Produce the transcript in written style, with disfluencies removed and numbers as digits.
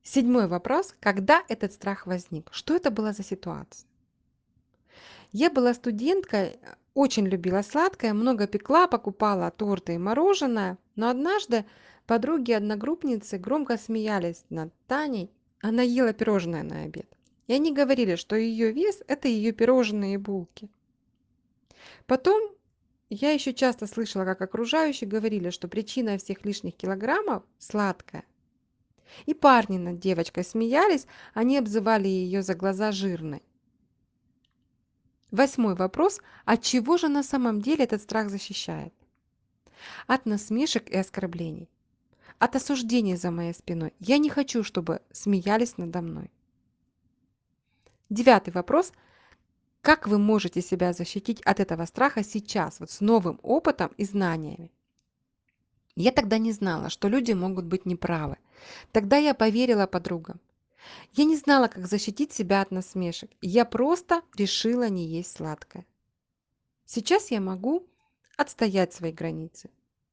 Седьмой вопрос. Когда этот страх возник? Что это была за ситуация? Я была студенткой, очень любила сладкое, много пекла, покупала торты и мороженое, но однажды подруги-одногруппницы громко смеялись над Таней. Она ела пирожное на обед. И они говорили, что ее вес – это ее пирожные и булки. Потом я еще часто слышала, как окружающие говорили, что причина всех лишних килограммов – сладкое. И парни над девочкой смеялись, они обзывали ее за глаза жирной. Восьмой вопрос. От чего же на самом деле этот страх защищает? От насмешек и оскорблений. От осуждения за моей спиной. Я не хочу, чтобы смеялись надо мной. Девятый вопрос. Как вы можете себя защитить от этого страха сейчас, вот с новым опытом и знаниями? Я тогда не знала, что люди могут быть неправы. Тогда я поверила подругам. Я не знала, как защитить себя от насмешек. Я просто решила не есть сладкое. Сейчас я могу отстоять свои границы.